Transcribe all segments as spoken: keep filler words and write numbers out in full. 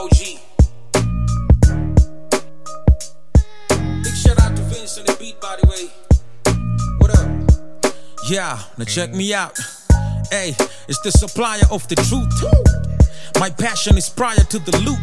O G. Big shout out to Vince on the beat, by the way. What up? Yeah, now check me out. Hey, it's the supplier of the truth. My passion is prior to the loot.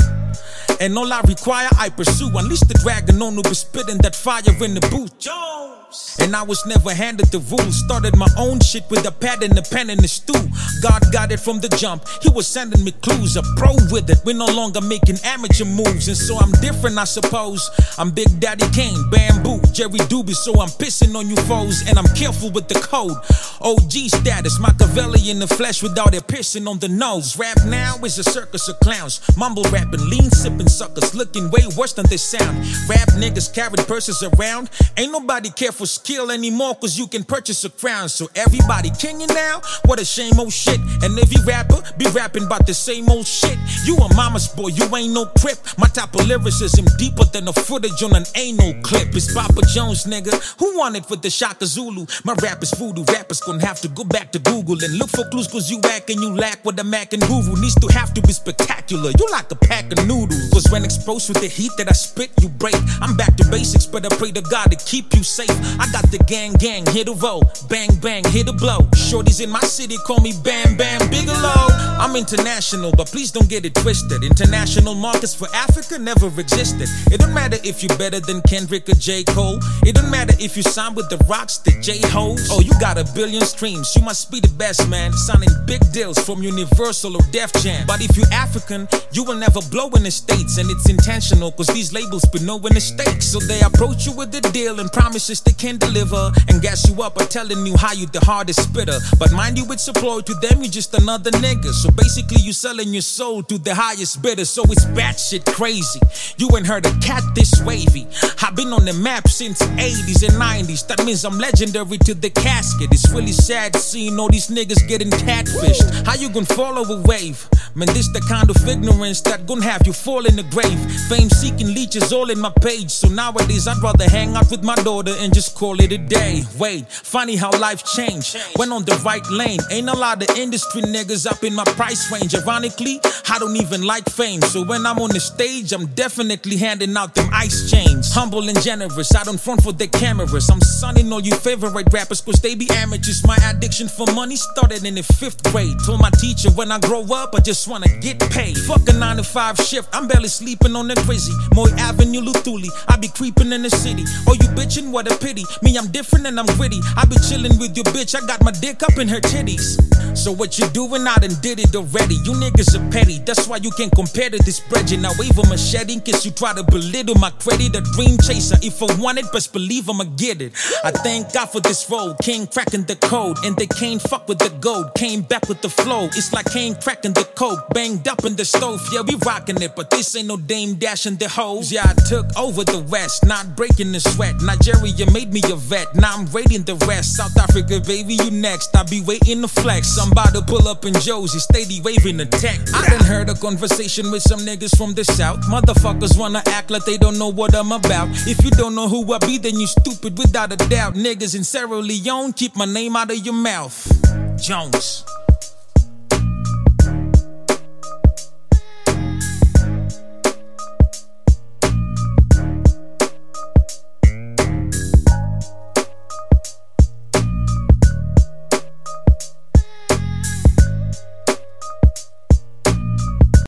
And all I require, I pursue. Unleash the dragon on who be spitting that fire in the booth. Jones. And I was never handed the rules. Started my own shit with a pad and a pen and a stool. God got it from the jump. He was sending me clues. A pro with it. We're no longer making amateur moves. And so I'm different, I suppose. I'm Big Daddy Kane, Bamboo, Jerry Doobie. So I'm pissing on you foes. And I'm careful with the code. O G status, Machiavelli in the flesh without it piercing on the nose. Rap now is a circus of clowns. Mumble rapping, lean sipping suckers, looking way worse than they sound. Rap niggas carrying purses around. Ain't nobody care for skill anymore, cause you can purchase a crown. So everybody kinging now? What a shame, old shit. And every rapper be rapping about the same old shit. You a mama's boy, you ain't no crip. My type of lyricism deeper than the footage on an anal clip. It's Papa Jones, nigga. Who want it with the Shaka Zulu? My rap is voodoo. Rappers gonna have to go back to Google and look for clues, cause you act and you lack what the Mac and Guru needs to have to be spectacular. You like a pack of noodles. Cause when exposed with the heat that I spit, you break. I'm back to basics, but I pray to God to keep you safe. I got the gang gang, hit a roll. Bang bang, hit a blow. Shorties in my city call me Bam Bam Bigelow. I'm international, but please don't get it twisted. International markets for Africa never existed. It don't matter if you're better than Kendrick or J. Cole. It don't matter if you sign with the Rocks, the J-Hoes. Oh, you got a billion streams, you must be the best, man. Signing big deals from Universal or Def Jam. But if you're African, you will never blow in the States. And it's intentional, cause these labels be knowing the stakes. So they approach you with the deal and promises they can deliver, and gas you up by telling you how you the hardest spitter. But mind you, it's a ploy, to them you just another nigga. So basically you selling your soul to the highest bidder. So it's batshit crazy. You ain't heard a cat this wavy. I've been on the map since eighties and nineties. That means I'm legendary to the casket. It's really sad seeing all these niggas getting catfished. How you gonna follow a wave? Man, this the kind of ignorance that gonna have you fall in the grave. Fame seeking leeches all in my page. So nowadays I'd rather hang out with my daughter and just call it a day. Wait, funny how life changed. Went on the right lane. Ain't a lot of industry niggas up in my price range. Ironically, I don't even like fame. So when I'm on the stage, I'm definitely handing out them ice chains. Humble and generous, I don't front for the cameras. I'm sunning all you favorite rappers, cause they be amateurs. My addiction for money started in the fifth grade. Told my teacher when I grow up, I just wanna get paid. Fuck a nine to five shift, I'm barely sleeping on the Grizzy. Moy Avenue, Luthuli, I be creeping in the city. Oh, you bitchin', what a pity. Me, I'm different and I'm gritty. I be chillin' with your bitch, I got my dick up in her titties. So what you doing? I done did it already. You niggas are petty, that's why you can't compare to this brethren. Now wave a machete in case you try to belittle my credit. A dream chaser, if I want it, best believe I'ma get it. I thank God for this road, King cracking the code. And they can't fuck with the gold, came back with the flow. It's like King cracking the coke, banged up in the stove. Yeah, we rocking it, but this ain't no Dame dashing the hoes. Yeah, I took over the West, not breaking the sweat. Nigeria made me a vet, now I'm raiding the rest. South Africa, baby, you next. I be waiting to flex. I'm about to pull up in Josie, steady waving the tech. I done heard a conversation with some niggas from the South. Motherfuckers wanna act like they don't know what I'm about. If you don't know who I be, then you stupid without a doubt. Niggas in Sierra Leone, keep my name out of your mouth. Jones.